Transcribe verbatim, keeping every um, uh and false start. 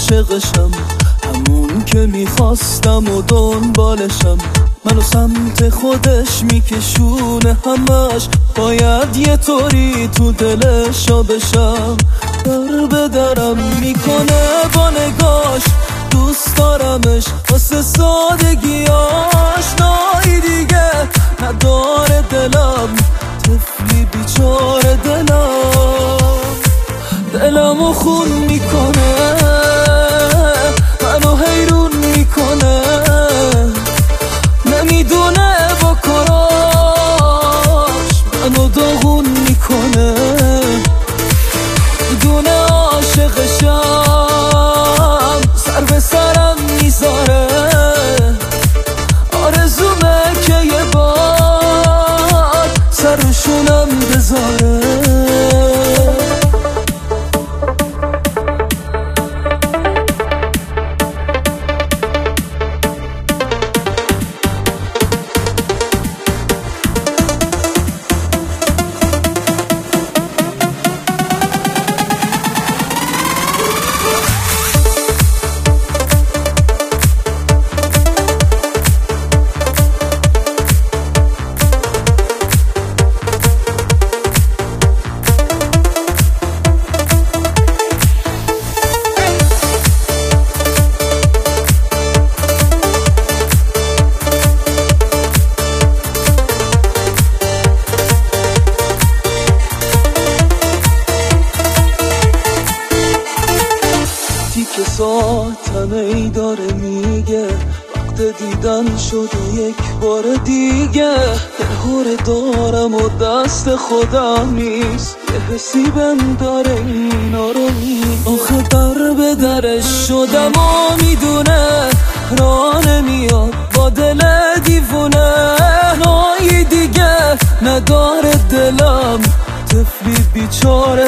عاشقشم، همون که میخواستم و دنبالشم. منو سمت خودش میکشونه همش، باید یه طوری تو دلشا بشم. در به درم میکنه با نگاش، دوست دارمش واسه سادگیاش. نایی دیگه نداره دلم، طفلی بیچاره دلم. دلمو خون میکنه، منو حیرون میکنه، نمیدونه با کاراش منو داغون میکنه. میدونه عاشقشم، سر به سرم میذاره، آرزومه که یه بار سر روشونم بذاره. که ساعتمه ای داره میگه وقت دیدن شده یک بار دیگه. دلهوره دارم و دست خودم نیست، یه حسی بهم داره اینا رو نیست. آخه در به درش شدم و میدونه راه نمیاد با دل دیوونه. نایی دیگه نداره دلم، طفلی بیچاره